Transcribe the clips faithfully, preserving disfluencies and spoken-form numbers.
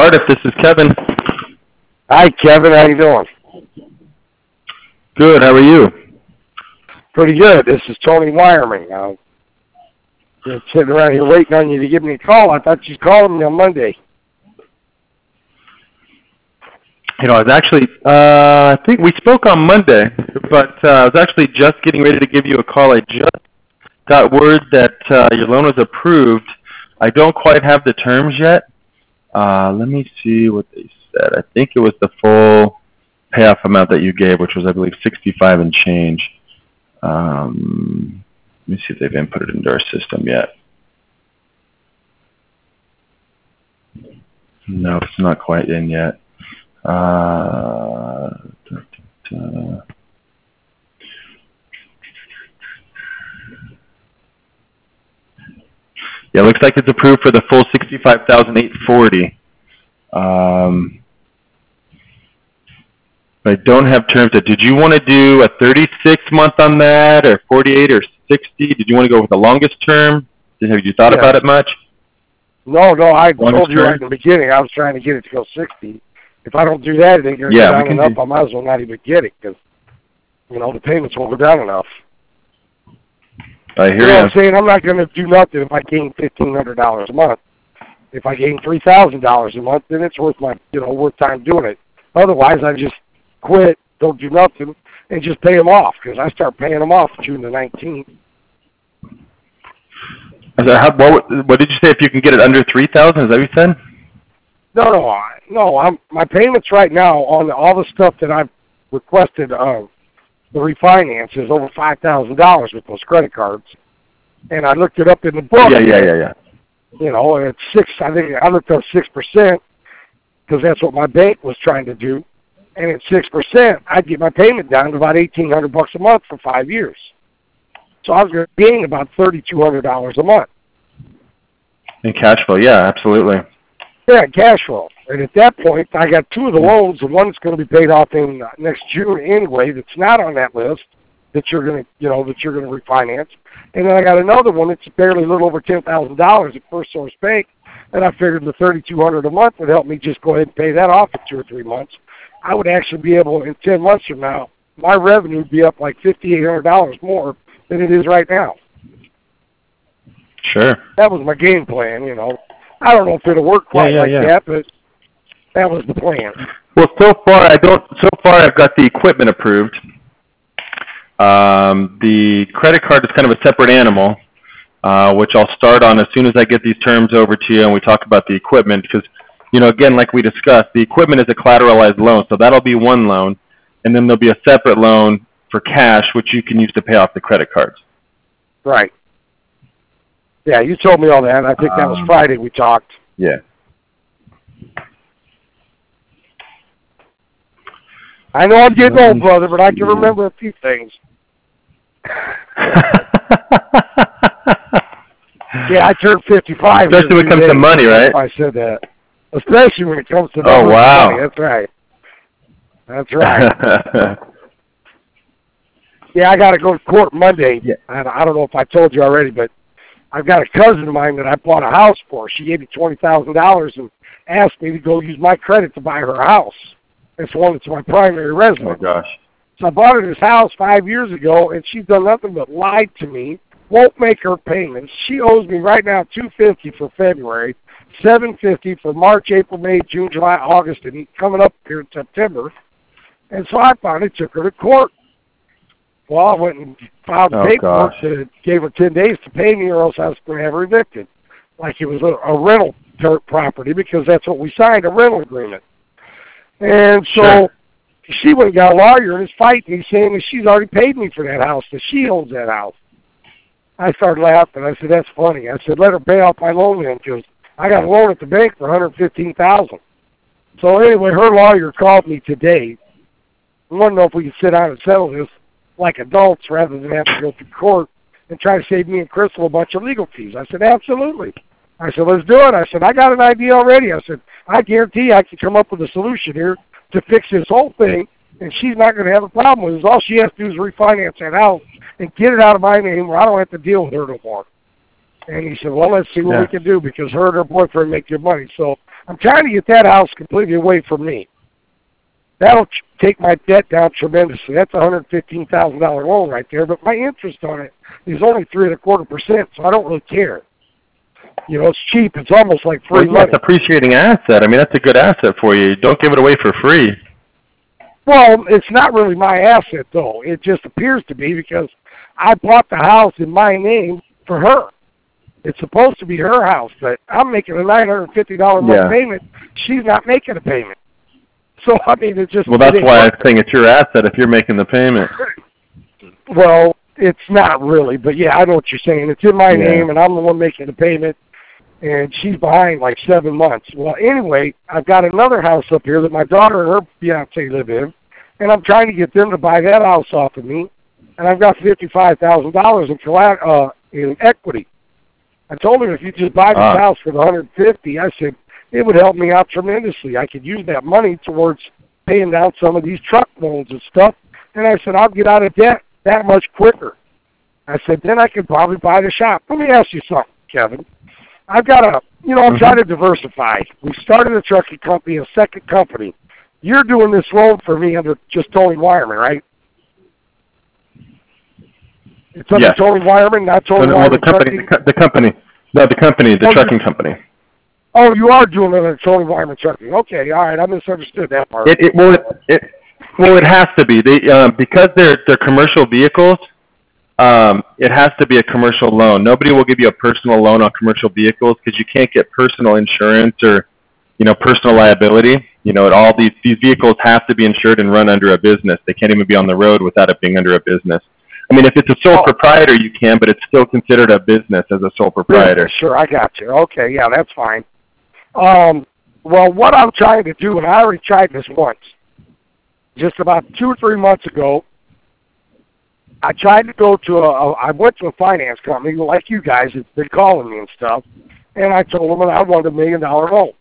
Cardiff. This is Kevin. Hi, Kevin. How you doing? Good. How are you? Pretty good. This is Tony Wyoming. I'm just sitting around here waiting on you to give me a call. I thought you called me on Monday. You know, I was actually, uh, I think we spoke on Monday, but uh, I was actually just getting ready to give you a call. I just got word that uh, your loan was approved. I don't quite have the terms yet. Uh, let me see what they said. I think it was the full payoff amount that you gave, which was, I believe, sixty-five and change. Um, let me see if they've input it into our system yet. No, it's not quite in yet. Uh, da, da, da. Yeah, it looks like it's approved for the full sixty-five thousand eight hundred forty dollars. Um, I don't have terms yet. Did you want to do a thirty-six month on that, or forty-eight, or sixty? Did you want to go with the longest term? Did, have you thought Yeah. about it much? No, no, I Longest told you term? right in the beginning I was trying to get it to go sixty. If I don't do that, it ain't going to Yeah, go we down can enough. do- I might as well not even get it because, you know, the payments won't go down enough. I You hear know what you. I'm saying? I'm not going to do nothing if I gain fifteen hundred dollars a month. If I gain three thousand dollars a month, then it's worth my, you know, worth time doing it. Otherwise, I just quit, don't do nothing, and just pay them off because I start paying them off June the nineteenth. I said, how, what, what did you say? If you can get it under three thousand, is that what you said? No, no, I, no. I'm my payments right now on all the stuff that I've requested of the refinance is over five thousand dollars with those credit cards, and I looked it up in the book. Yeah, yeah, yeah, yeah. You know, and it's six. I think I looked up six percent because that's what my bank was trying to do, and at six percent, I'd get my payment down to about eighteen hundred bucks a month for five years. So I was going to gain about thirty two hundred dollars a month. In cash flow, yeah, absolutely. Yeah, cash flow. And at that point, I got two of the loans. The one that's going to be paid off in uh, next June anyway. That's not on that list. That you're going to, you know, that you're going to refinance. And then I got another one that's barely a little over ten thousand dollars at First Source Bank. And I figured the thirty two hundred a month would help me just go ahead and pay that off in two or three months. I would actually be able, in ten months from now, my revenue would be up like fifty eight hundred dollars more than it is right now. Sure. That was my game plan, you know. I don't know if it'll work quite Yeah, yeah, like yeah. that, but that was the plan. Well, so far I don't. So far, I've got the equipment approved. Um, the credit card is kind of a separate animal, uh, which I'll start on as soon as I get these terms over to you and we talk about the equipment. Because, you know, again, like we discussed, the equipment is a collateralized loan, so that'll be one loan, and then there'll be a separate loan for cash, which you can use to pay off the credit cards. Right. Yeah, you told me all that. I think that was Um, Friday we talked. Yeah. I know I'm getting Let old, me brother, but I can see. remember a few things. Yeah, I turned fifty-five. Especially here when it comes to today. money, right? I said that. Especially when it comes to Oh, numbers and wow. money. That's right. That's right. Yeah, I got to go to court Monday. Yeah. And I don't know if I told you already, but I've got a cousin of mine that I bought a house for. She gave me twenty thousand dollars and asked me to go use my credit to buy her house. It's one that's my primary Oh, residence. gosh. So I bought her this house five years ago, and she's done nothing but lied to me, won't make her payments. She owes me right now two hundred fifty dollars for February, seven hundred fifty dollars for March, April, May, June, July, August, and coming up here in September. And so I finally took her to court. Well, I went and filed the Oh, paperwork gosh. that gave her ten days to pay me, or else I was going to have her evicted. Like it was a, a rental dirt property, because that's what we signed, a rental agreement. And so Sure. she went and got a lawyer and is fighting me, saying that she's already paid me for that house, that she owns that house. I started laughing. I said, that's funny. I said, let her pay off my loan then, because I got a loan at the bank for one hundred fifteen thousand dollars. So anyway, her lawyer called me today. I want to know if we can sit down and settle this like adults rather than have to go to court and try to save me and Crystal a bunch of legal fees. I said, absolutely. I said, let's do it. I said, I got an idea already. I said, I guarantee I can come up with a solution here to fix this whole thing, and she's not going to have a problem with it. All she has to do is refinance that house and get it out of my name where I don't have to deal with her no more. And he said, well, let's see what Yeah. we can do, because her and her boyfriend make good money. So I'm trying to get that house completely away from me. That'll ch- take my debt down tremendously. That's a one hundred fifteen thousand dollars loan right there, but my interest on it is only three and a quarter percent, so I don't really care. You know, it's cheap. It's almost like free well, money. that's appreciating asset. I mean, that's a good asset for you. Don't give it away for free. Well, it's not really my asset, though. It just appears to be because I bought the house in my name for her. It's supposed to be her house, but I'm making a nine hundred fifty dollars a month Yeah. payment. She's not making a payment. So, I mean, it's just... Well, that's it why I'm saying it's your asset if you're making the payment. Well, it's not really, but yeah, I know what you're saying. It's in my Yeah. name, and I'm the one making the payment, and she's behind like seven months. Well, anyway, I've got another house up here that my daughter and her fiance live in, and I'm trying to get them to buy that house off of me, and I've got fifty-five thousand dollars in, collat- uh, in equity. I told her if you just buy this Ah. house for the one hundred fifty, I said it would help me out tremendously. I could use that money towards paying down some of these truck loans and stuff, and I said I'll get out of debt that much quicker. I said then I could probably buy the shop. Let me ask you something, Kevin. I've got a, you know, I'm Mhm. trying to diversify. We started a trucking company, a second company. You're doing this loan for me under just Tony Wireman, right? It's under Yes. Tony Wireman, not Tony Well, the Wireman company, the, Trucking? co- the company, no, the company, the Oh, trucking company. Oh, you are doing it under Tony Wireman Trucking. Okay, all right, I misunderstood that part. It, it, well, it, it, well, it has to be. They, um, because they're, they're commercial vehicles, um, it has to be a commercial loan. Nobody will give you a personal loan on commercial vehicles because you can't get personal insurance or, you know, personal liability. You know, all these, these vehicles have to be insured and run under a business. They can't even be on the road without it being under a business. I mean, if it's a sole Oh. proprietor, you can, but it's still considered a business as a sole proprietor. Sure, I got you. Okay, yeah, that's fine. Um, well, what I'm trying to do, and I already tried this once, just about two or three months ago, I tried to go to a, a I went to a finance company like you guys that's been calling me and stuff, and I told them that I wanted a million dollar loan.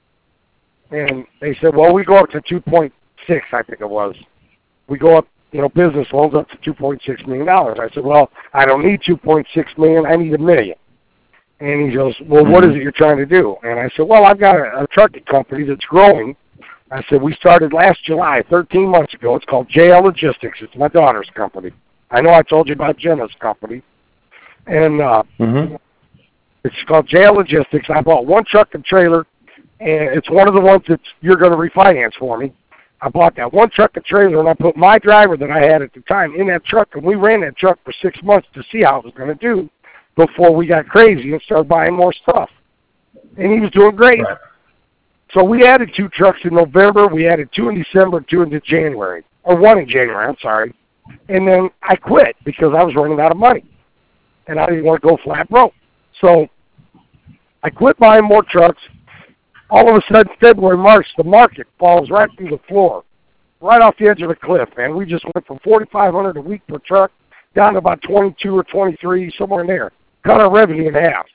And they said, well, we go up to two point six, I think it was. We go up, you know, business loans up to two point six million dollars. I said, well, I don't need two point six million dollars, I need a million. And he goes, well, what is it you're trying to do? And I said, well, I've got a, a trucking company that's growing. I said, we started last July, thirteen months ago. It's called J L Logistics. It's my daughter's company. I know I told you about Jenna's company. And uh, Mm-hmm. it's called J L Logistics. I bought one truck and trailer, and it's one of the ones that you're going to refinance for me. I bought that one truck and trailer, and I put my driver that I had at the time in that truck, and we ran that truck for six months to see how it was going to do before we got crazy and started buying more stuff. And he was doing great. Right. So we added two trucks in November. We added two in December, two in January. Or one in January, I'm sorry. And then I quit because I was running out of money. And I didn't want to go flat broke. So I quit buying more trucks. All of a sudden, February, March, the market falls right through the floor, right off the edge of the cliff, man. We just went from forty-five hundred dollars a week per truck down to about twenty-two or twenty-three, somewhere in there. Cut our revenue in half.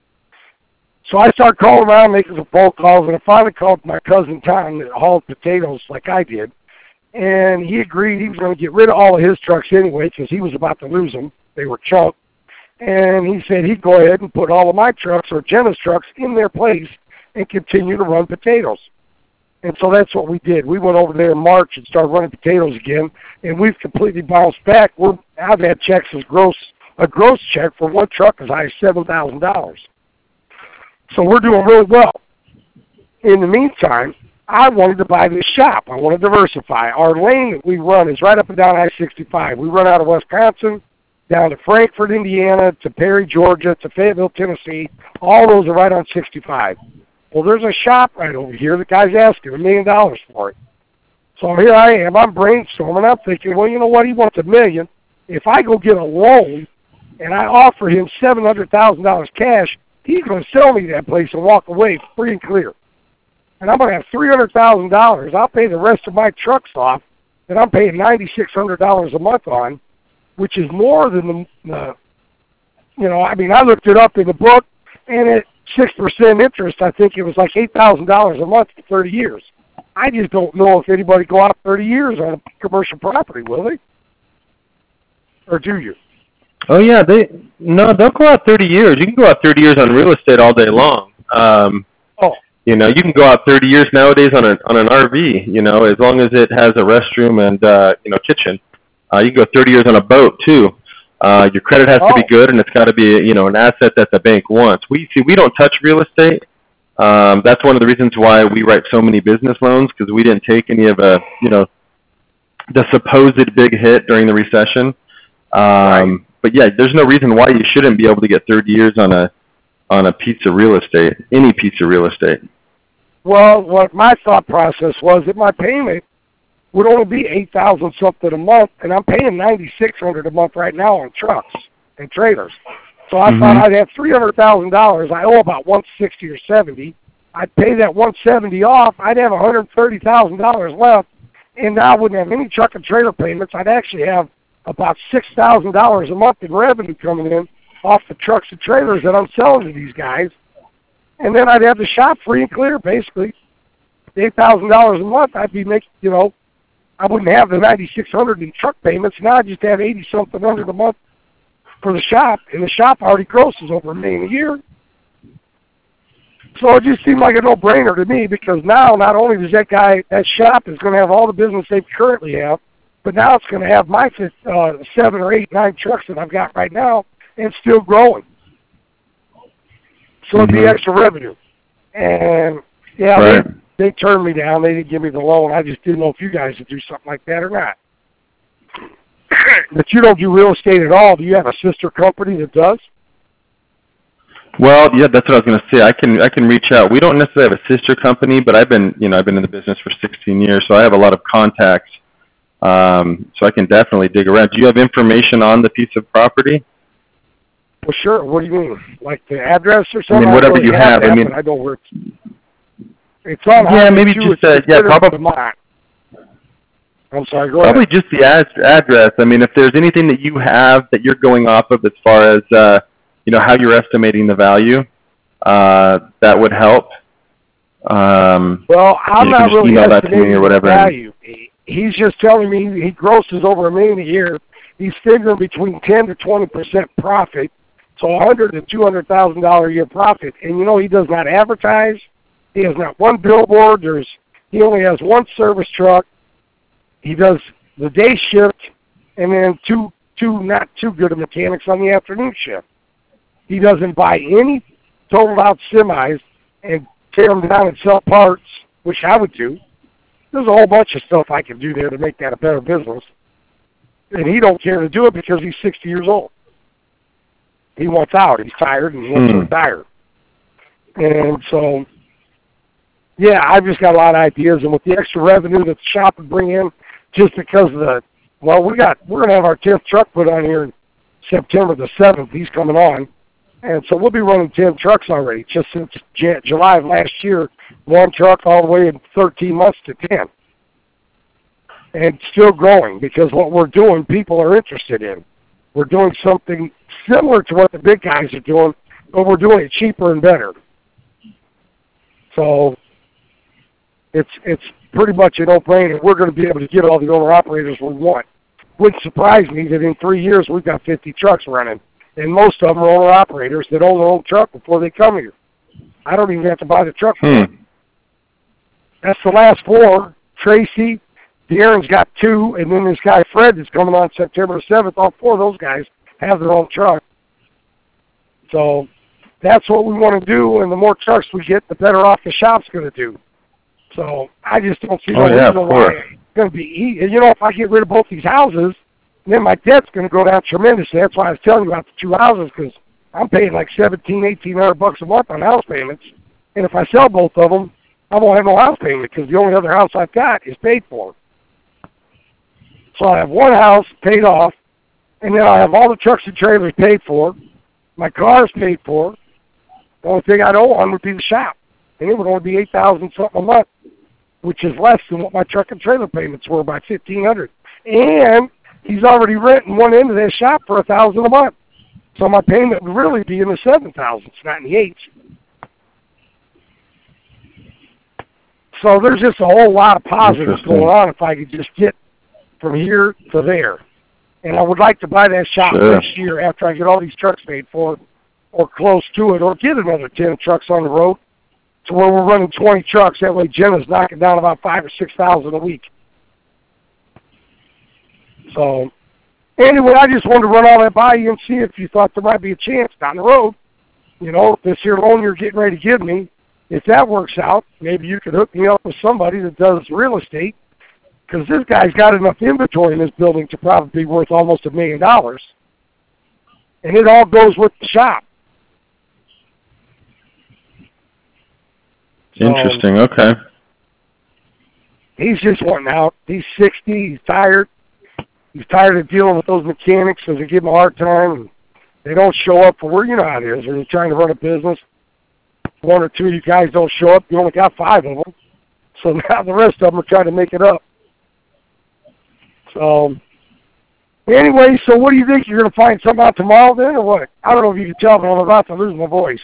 So I started calling around, making some phone calls, and I finally called my cousin Tom that hauled potatoes like I did. And he agreed he was going to get rid of all of his trucks anyway because he was about to lose them. They were chunked. And he said he'd go ahead and put all of my trucks or Jenna's trucks in their place and continue to run potatoes. And so that's what we did. We went over there in March and started running potatoes again, and we've completely bounced back. We're, I've had checks as gross, a gross check for one truck as high as seven thousand dollars. So we're doing really well. In the meantime, I wanted to buy this shop. I want to diversify. Our lane that we run is right up and down I sixty-five. We run out of Wisconsin, down to Frankfort, Indiana, to Perry, Georgia, to Fayetteville, Tennessee. All those are right on sixty-five. Well, there's a shop right over here. The guy's asking a million dollars for it. So here I am. I'm brainstorming. I'm thinking, well, you know what? He wants a million. If I go get a loan and I offer him seven hundred thousand dollars cash, he's going to sell me that place and walk away free and clear. And I'm going to have three hundred thousand dollars. I'll pay the rest of my trucks off that I'm paying nine thousand six hundred dollars a month on, which is more than the, uh, you know, I mean, I looked it up in the book, and at six percent interest, I think it was like eight thousand dollars a month for thirty years. I just don't know if anybody go out thirty years on a commercial property, will they? Or do you? Oh yeah, they no, they'll go out thirty years. You can go out thirty years on real estate all day long. Um, Oh, You know, you can go out thirty years nowadays on a on an R V. You know, as long as it has a restroom and uh, you know kitchen. Uh, you can go thirty years on a boat too. Uh, your credit has Oh, to be good, and it's got to be you know an asset that the bank wants. We see we don't touch real estate. Um, that's one of the reasons why we write so many business loans, because we didn't take any of a you know the supposed big hit during the recession. right. Um, but yeah, there's no reason why you shouldn't be able to get thirty years on a on a piece of real estate, any piece of real estate. Well, what my thought process was that my payment would only be eight thousand something a month, and I'm paying ninety six hundred a month right now on trucks and trailers. So I Mm-hmm. thought I'd have three hundred thousand dollars. I owe about one sixty or seventy. I'd pay that one seventy off. I'd have one hundred thirty thousand dollars left, and now I wouldn't have any truck and trailer payments. I'd actually have about six thousand dollars a month in revenue coming in off the trucks and trailers that I'm selling to these guys. And then I'd have the shop free and clear, basically. eight thousand dollars a month, I'd be making, you know, I wouldn't have the ninety six hundred in truck payments. Now I just have eighty something hundred a month for the shop, and the shop already grosses over a million a year. So it just seemed like a no-brainer to me, because now not only does that guy, that shop is going to have all the business they currently have, but now it's going to have my uh, seven or eight, nine trucks that I've got right now, and still growing. So it'd be Mhm. extra revenue. And yeah, Right. they, they turned me down. They didn't give me the loan. I just didn't know if you guys would do something like that or not. But you don't do real estate at all. Do you have a sister company that does? Well, yeah, that's what I was going to say. I can I can reach out. We don't necessarily have a sister company, but I've been you know I've been in the business for sixteen years, so I have a lot of contacts. Um, so I can definitely dig around. Do you have information on the piece of property? Well, sure. What do you mean? Like the address or I something? mean, whatever don't you really have. that, I mean, but I know where it's. It's on yeah, Highway maybe two. just It's uh, yeah, considered probably Vermont. I'm sorry. Go probably ahead. just the ad- address. I mean, if there's anything that you have that you're going off of as far as uh, you know how you're estimating the value, uh, that would help. Um, Well, I'm you can not just really email that to me estimating or the whatever. and- value. He- He's just telling me he grosses over a million a year. He's figuring between ten to twenty percent profit, so one hundred to two hundred thousand dollar a year profit. And you know he does not advertise. He has not one billboard. There's he only has one service truck. He does the day shift, and then two two not too good of mechanics on the afternoon shift. He doesn't buy any totaled out semis and tear them down and sell parts, which I would do. There's a whole bunch of stuff I can do there to make that a better business. And he don't care to do it because he's sixty years old. He wants out. He's tired, and he wants Hmm. to retire. And so, yeah, I've just got a lot of ideas. And with the extra revenue that the shop would bring in, just because of the, well, we got, we're going to have our tenth truck put on here September the seventh. He's coming on. And so we'll be running ten trucks already, just since J- July of last year, one truck all the way in thirteen months to ten. And still growing, because what we're doing, people are interested in. We're doing something similar to what the big guys are doing, but we're doing it cheaper and better. So it's it's pretty much a no-brainer. We're going to be able to get all the owner-operators we want. Wouldn't surprise me that in three years we've got fifty trucks running, and most of them are owner-operators that own their own truck before they come here. I don't even have to buy the truck for Hmm. them. That's the last four. Tracy, Darren's got two, and then this guy Fred that's coming on September seventh. All four of those guys have their own truck. So that's what we want to do, and the more trucks we get, the better off the shop's going to do. So I just don't see no Oh, yeah, of reason why course. it's going to be easy. You know, if I get rid of both these houses, then my debt's going to go down tremendously. That's why I was telling you about the two houses, because I'm paying like seventeen, eighteen hundred bucks a month on house payments, and if I sell both of them, I won't have no house payment because the only other house I've got is paid for. So I have one house paid off, and then I have all the trucks and trailers paid for. My car's paid for. The only thing I'd owe on would be the shop, and it would only be eight thousand something a month, which is less than what my truck and trailer payments were by fifteen hundred. And he's already renting one end of that shop for a thousand a month, so my payment would really be in the seven thousands, not in the eights. So there's just a whole lot of positives Interesting. going on if I could just get from here to there. And I would like to buy that shop Sure. next year after I get all these trucks paid for, or close to it, or get another ten trucks on the road. to where we're running twenty trucks. That way Jenna's knocking down about five or six thousand a week. So anyway, I just wanted to run all that by you and see if you thought there might be a chance down the road. You know, this here loan you're getting ready to give me, if that works out, maybe you could hook me up with somebody that does real estate, because this guy's got enough inventory in this building to probably be worth almost a million dollars. And it all goes with the shop. Interesting, so, okay. He's just wanting out. He's sixty, he's tired. He's tired of dealing with those mechanics because they give him a hard time. And they don't show up for work. You know how it is when you're trying to run a business. One or two of you guys don't show up. You only got five of them. So now the rest of them are trying to make it up. So anyway, so what do you think? You're going to find something out tomorrow then or what? I don't know if you can tell, but I'm about to lose my voice.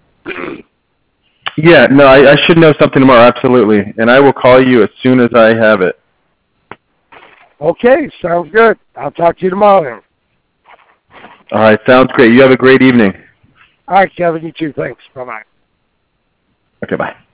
Yeah, no, I, I should know something tomorrow, absolutely. And I will call you as soon as I have it. Okay, sounds good. I'll talk to you tomorrow then. All right, sounds great. You have a great evening. All right, Kevin, you too. Thanks. Bye-bye. Okay, bye.